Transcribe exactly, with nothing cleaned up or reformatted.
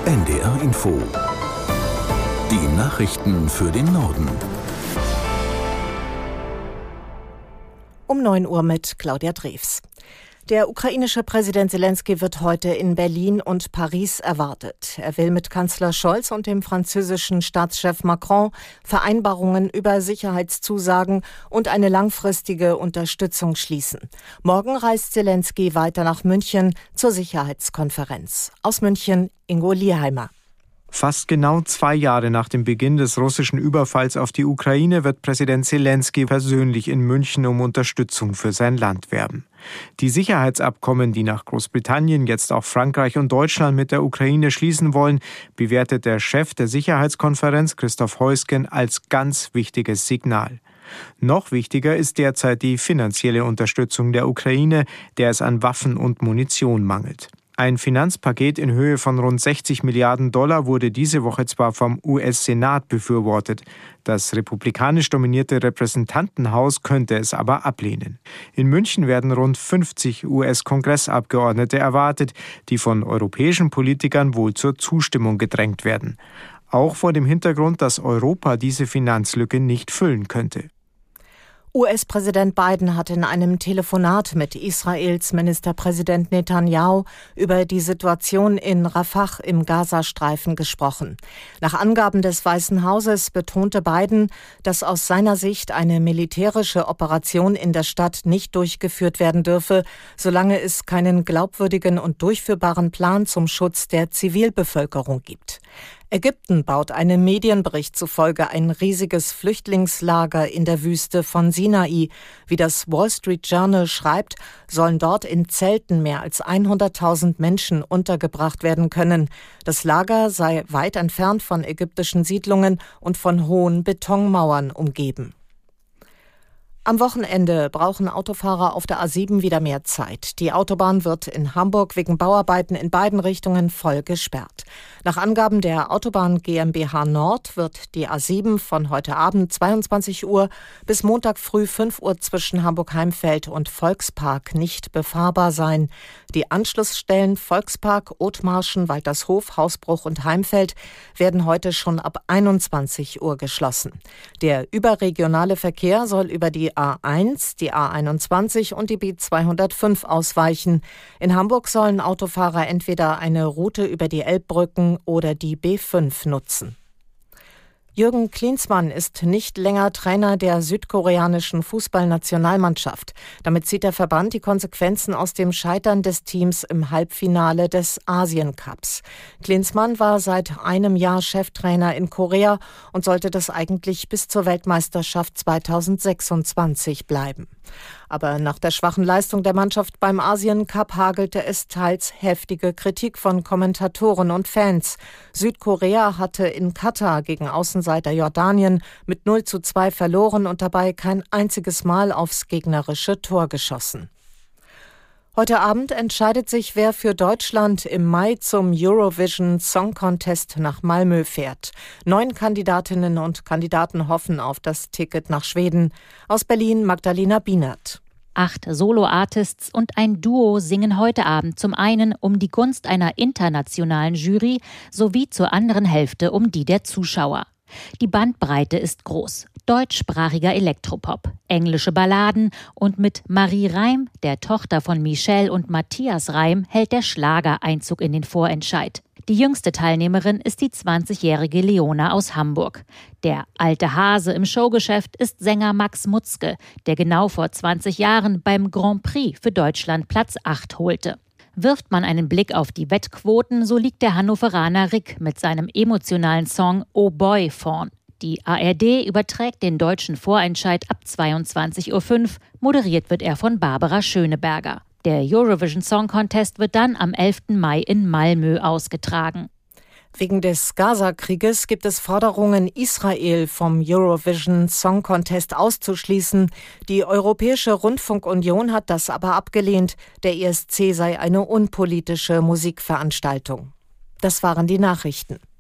N D R Info. Die Nachrichten für den Norden. Um neun Uhr mit Claudia Drews. Der ukrainische Präsident Selenskyj wird heute in Berlin und Paris erwartet. Er will mit Kanzler Scholz und dem französischen Staatschef Macron Vereinbarungen über Sicherheitszusagen und eine langfristige Unterstützung schließen. Morgen reist Selenskyj weiter nach München zur Sicherheitskonferenz. Aus München Ingo Lierheimer. Fast genau zwei Jahre nach dem Beginn des russischen Überfalls auf die Ukraine wird Präsident Selenskyj persönlich in München um Unterstützung für sein Land werben. Die Sicherheitsabkommen, die nach Großbritannien jetzt auch Frankreich und Deutschland mit der Ukraine schließen wollen, bewertet der Chef der Sicherheitskonferenz, Christoph Heusgen, als ganz wichtiges Signal. Noch wichtiger ist derzeit die finanzielle Unterstützung der Ukraine, der es an Waffen und Munition mangelt. Ein Finanzpaket in Höhe von rund sechzig Milliarden Dollar wurde diese Woche zwar vom U S-Senat befürwortet. Das republikanisch dominierte Repräsentantenhaus könnte es aber ablehnen. In München werden rund fünfzig U S-Kongressabgeordnete erwartet, die von europäischen Politikern wohl zur Zustimmung gedrängt werden. Auch vor dem Hintergrund, dass Europa diese Finanzlücke nicht füllen könnte. U S-Präsident Biden hat in einem Telefonat mit Israels Ministerpräsident Netanyahu über die Situation in Rafah im Gazastreifen gesprochen. Nach Angaben des Weißen Hauses betonte Biden, dass aus seiner Sicht eine militärische Operation in der Stadt nicht durchgeführt werden dürfe, solange es keinen glaubwürdigen und durchführbaren Plan zum Schutz der Zivilbevölkerung gibt. Ägypten baut einem Medienbericht zufolge ein riesiges Flüchtlingslager in der Wüste von Sinai. Wie das Wall Street Journal schreibt, sollen dort in Zelten mehr als hunderttausend Menschen untergebracht werden können. Das Lager sei weit entfernt von ägyptischen Siedlungen und von hohen Betonmauern umgeben. Am Wochenende brauchen Autofahrer auf der A sieben wieder mehr Zeit. Die Autobahn wird in Hamburg wegen Bauarbeiten in beiden Richtungen voll gesperrt. Nach Angaben der Autobahn GmbH Nord wird die A sieben von heute Abend zweiundzwanzig Uhr bis Montag früh fünf Uhr zwischen Hamburg-Heimfeld und Volkspark nicht befahrbar sein. Die Anschlussstellen Volkspark, Othmarschen, Waltershof, Hausbruch und Heimfeld werden heute schon ab einundzwanzig Uhr geschlossen. Der überregionale Verkehr soll über die A eins, die A einundzwanzig und die B zweihundertfünf ausweichen. In Hamburg sollen Autofahrer entweder eine Route über die Elbbrücken oder die B fünf nutzen. Jürgen Klinsmann ist nicht länger Trainer der südkoreanischen Fußballnationalmannschaft. Damit zieht der Verband die Konsequenzen aus dem Scheitern des Teams im Halbfinale des Asien-Cups. Klinsmann war seit einem Jahr Cheftrainer in Korea und sollte das eigentlich bis zur Weltmeisterschaft zweitausendsechsundzwanzig bleiben. Aber nach der schwachen Leistung der Mannschaft beim Asien-Cup hagelte es teils heftige Kritik von Kommentatoren und Fans. Südkorea hatte in Katar gegen Außenseiter Jordanien mit null zu zwei verloren und dabei kein einziges Mal aufs gegnerische Tor geschossen. Heute Abend entscheidet sich, wer für Deutschland im Mai zum Eurovision Song Contest nach Malmö fährt. Neun Kandidatinnen und Kandidaten hoffen auf das Ticket nach Schweden. Aus Berlin Magdalena Bienert. Acht Solo-Artists und ein Duo singen heute Abend zum einen um die Gunst einer internationalen Jury sowie zur anderen Hälfte um die der Zuschauer. Die Bandbreite ist groß. Deutschsprachiger Elektropop, englische Balladen und mit Marie Reim, der Tochter von Michelle und Matthias Reim, hält der Schlager Einzug in den Vorentscheid. Die jüngste Teilnehmerin ist die zwanzigjährige Leona aus Hamburg. Der alte Hase im Showgeschäft ist Sänger Max Mutzke, der genau vor zwanzig Jahren beim Grand Prix für Deutschland Platz acht holte. Wirft man einen Blick auf die Wettquoten, so liegt der Hannoveraner Rick mit seinem emotionalen Song Oh Boy vorn. Die A R D überträgt den deutschen Vorentscheid ab zweiundzwanzig Uhr fünf, moderiert wird er von Barbara Schöneberger. Der Eurovision Song Contest wird dann am elften Mai in Malmö ausgetragen. Wegen des Gaza-Krieges gibt es Forderungen, Israel vom Eurovision Song Contest auszuschließen. Die Europäische Rundfunkunion hat das aber abgelehnt. Der E S C sei eine unpolitische Musikveranstaltung. Das waren die Nachrichten.